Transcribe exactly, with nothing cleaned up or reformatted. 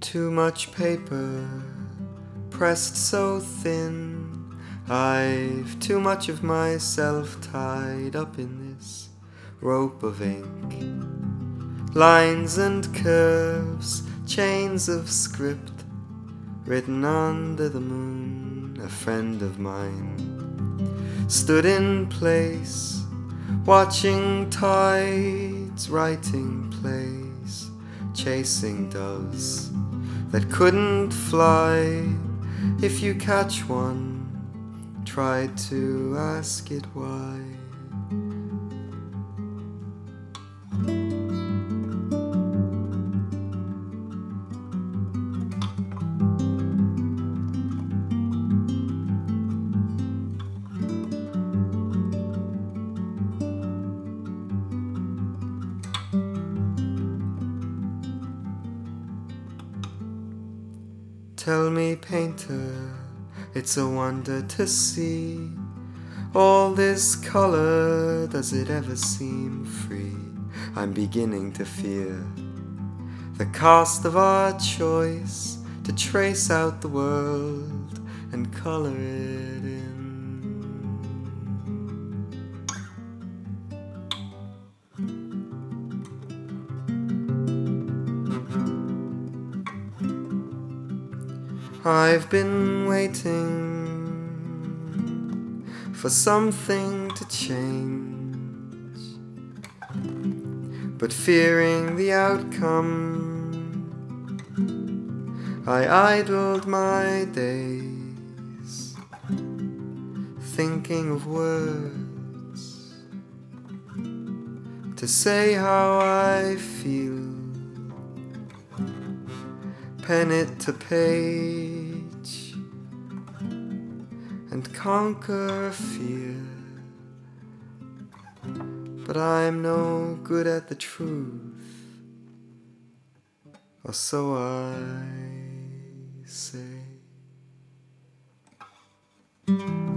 Too much paper, pressed so thin. I've too much of myself tied up in this rope of ink. Lines and curves, chains of script, written under the moon. A friend of mine stood in place, watching tides, writing plays, chasing doves that couldn't fly. If you catch one, try to ask it why. Tell me, painter, it's a wonder to see all this color. Does it ever seem free? I'm beginning to fear the cost of our choice to trace out the world and color it in. I've been waiting for something to change, but fearing the outcome, I idled my days, thinking of words to say how I feel. Pen it to page and conquer fear. But I'm no good at the truth, or so I say.